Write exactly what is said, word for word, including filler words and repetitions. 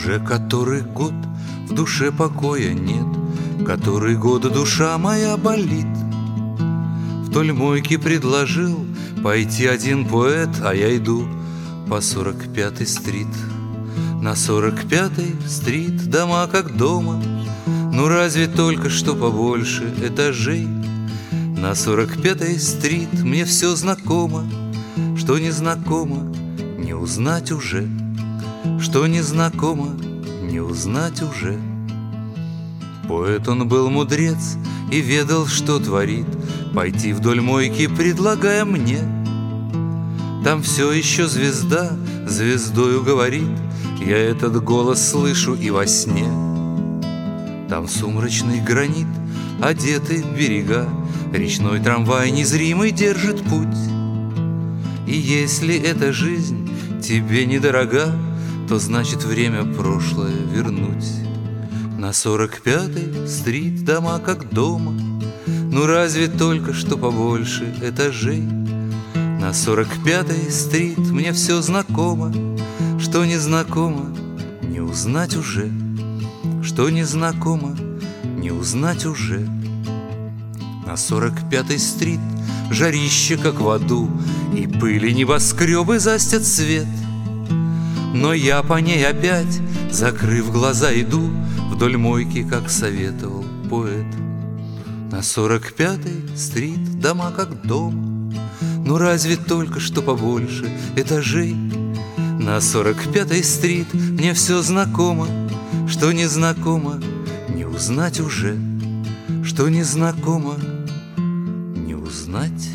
Уже который год в душе покоя нет, который год душа моя болит. Вдоль мойки предложил пойти один поэт, а я иду по сорок пятой стрит. На сорок пятой стрит дома как дома, ну разве только что побольше этажей. На сорок пятой стрит мне все знакомо, что не знакомо, не узнать уже, что не знакомо, не узнать уже. Поэт он был мудрец и ведал, что творит, пойти вдоль мойки, предлагая мне. Там все еще звезда звездою говорит, я этот голос слышу и во сне. Там сумрачный гранит, одеты берега, речной трамвай незримый держит путь. И если эта жизнь тебе недорога, то значит время прошлое вернуть. На сорок пятой стрит дома как дома, ну разве только что побольше этажей. На сорок пятой стрит мне все знакомо, что не знакомо, не узнать уже, что не знакомо, не узнать уже. На сорок пятой стрит жарище как в аду, и пыли небоскребы застят свет. Но я по ней опять, закрыв глаза, иду вдоль мойки, как советовал поэт. На сорок пятой стрит дома как дом, ну разве только что побольше этажей. На сорок пятой стрит мне все знакомо, что не знакомо, не узнать уже, что не знакомо, не узнать